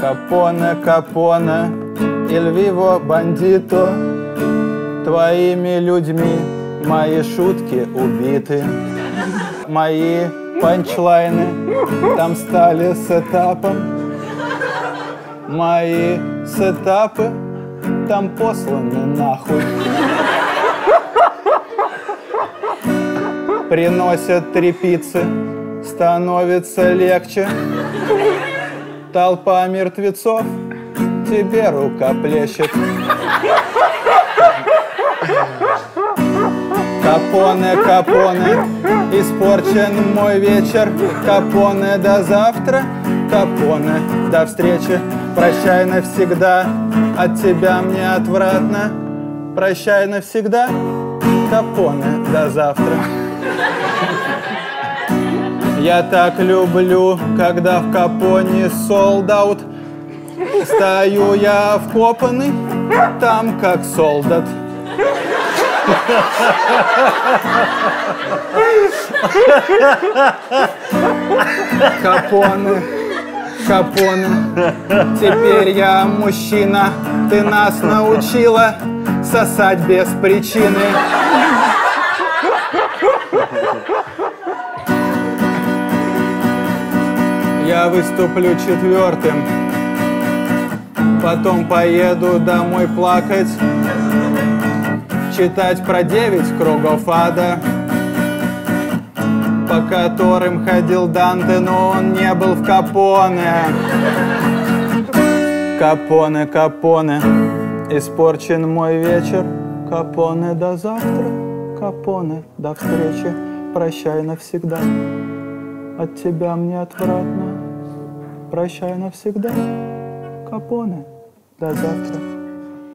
Капоне, Капоне, il vivo bandito. Твоими людьми мои шутки убиты. Мои панчлайны там стали сетапом. Мои сетапы там посланы нахуй. Приносят 3 пиццы, становится легче. Толпа мертвецов тебе рука плещет. Капоне, Капоне, испорчен мой вечер. Капоне, до завтра. Капоне, до встречи. Прощай навсегда, от тебя мне отвратно. Прощай навсегда. Капоне, до завтра. Я так люблю, когда в Капоне солдат. Стою я вкопанный, там как солдат. Капоне, Капоне, теперь я мужчина. Ты нас научила сосать без причины. Я выступлю 4-м, потом поеду домой плакать, читать про 9 кругов ада, по которым ходил Данте, но он не был в Капоне. Капоне, Капоне, испорчен мой вечер. Капоне, до завтра. Капоне, до встречи. Прощай навсегда, от тебя мне отвратно. Прощай навсегда. Капоне, до завтра.